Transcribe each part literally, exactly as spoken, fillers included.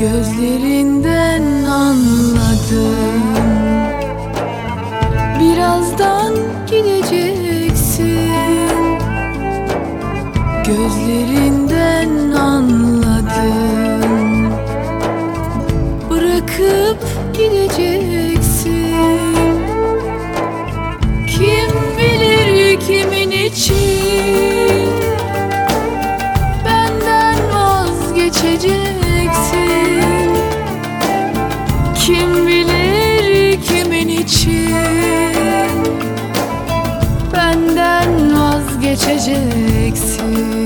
Gözlerinden anladım, birazdan gideceksin. Gözlerinden anladım, bırakıp gideceksin. Kim bilir kimin için benden vazgeçeceksin. Kim bilir kimin için benden vazgeçeceksin.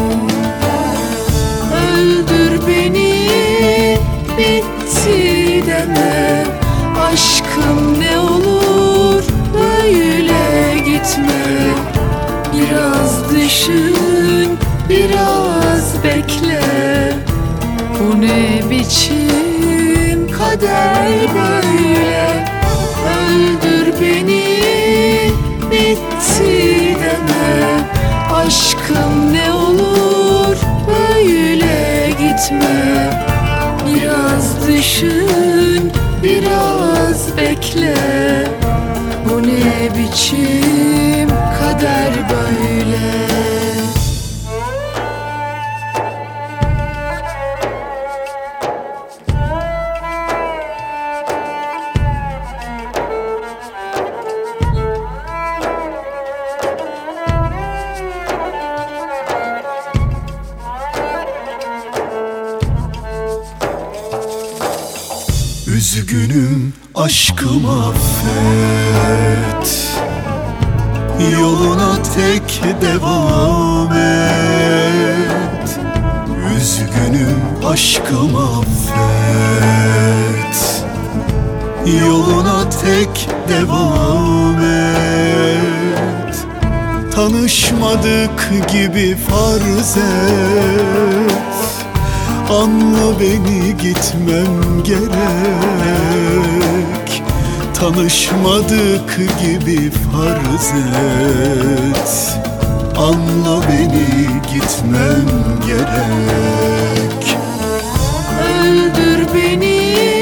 Öldür beni, bitti deme. Aşkım ne olur böyle gitme. Biraz düşün, biraz bekle. Bu ne biçim kader böyle. Öldür beni, bitti deme. Aşkım ne olur böyle gitme. Biraz düşün, biraz bekle. Bu ne biçim kader böyle. Üzgünüm aşkım affet. Yoluna tek devam et. Üzgünüm aşkım affet. Yoluna tek devam et. Tanışmadık gibi farz et. Anla beni, gitmem gerek. Tanışmadık gibi farz et. Anla beni, gitmem gerek. Öldür beni,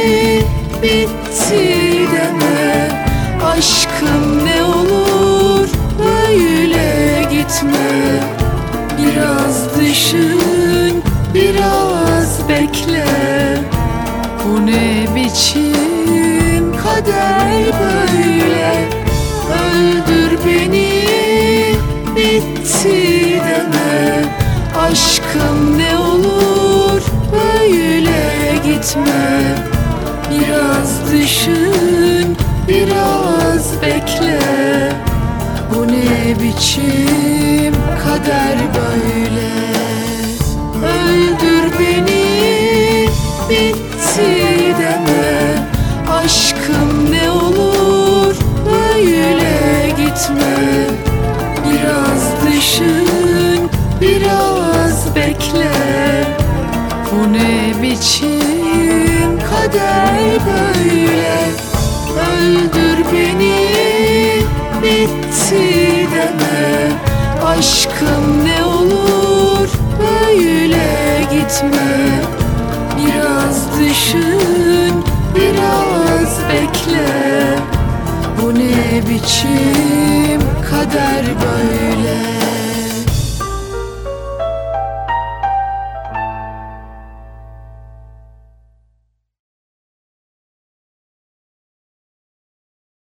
bitti deme. Aşkım ne olur böyle gitme. Biraz düşün, biraz bekle. Bu ne biçim kader böyle. Öldür beni, bitti deme. Aşkım ne olur böyle gitme. Biraz düşün, biraz bekle. Bu ne biçim kader böyle. Öldür beni, bitti deme. Aşkım ne olur böyle gitme. Biraz düşün, biraz bekle. Bu ne biçim kader böyle. Öldür beni, bitti deme. Aşkım ne olur böyle gitme. Biraz düşün, biraz bekle. Bu ne biçim kader böyle.